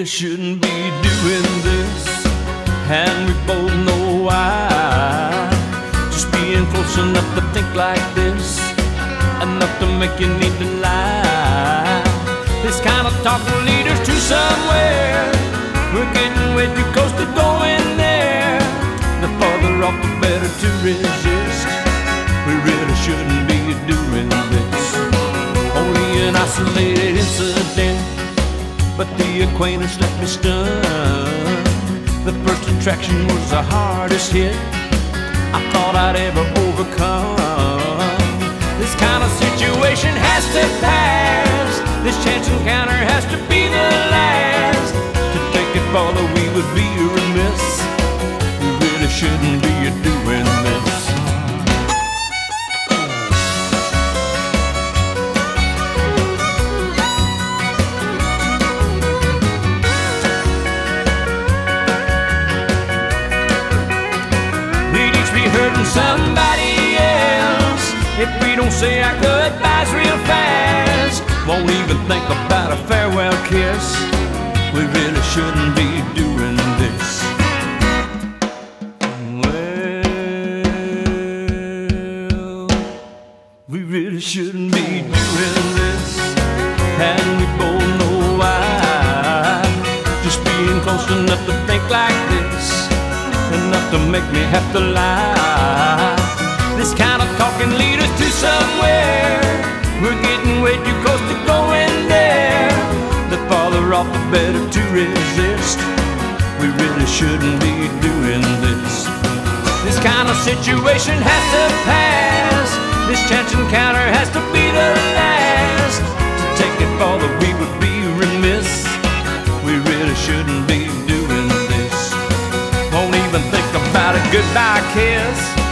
really shouldn't be doing this, and we both know why. Just being close enough to think like this, enough to make you need to lie. This kind of talk will lead us to somewhere. We're getting way too close to going there. The farther off the better to resist. We really shouldn't be doing this. Only an isolated incident, but the acquaintance left me stunned. The first attraction was the hardest hit I thought I'd ever overcome. This kind of situation has to pass. This chance encounter has to be the last. To take it farther we would be remiss. We really shouldn't be doing this. We'd each be hurting somebody else if we don't say our goodbyes real fast. Won't even think about a farewell kiss. We really shouldn't be doing this. Well, we really shouldn't be doing this, and we both know why. Just being close enough to think like this, enough to make me have to lie. This kind of talk can lead us to somewhere. We're getting way too close to going there. The farther off the better to resist. We really shouldn't be doing this. This kind of situation has to pass. This chance encounter has to be the last. To take it farther we would be remiss. We really shouldn't be doing this. Won't even think about a goodbye kiss.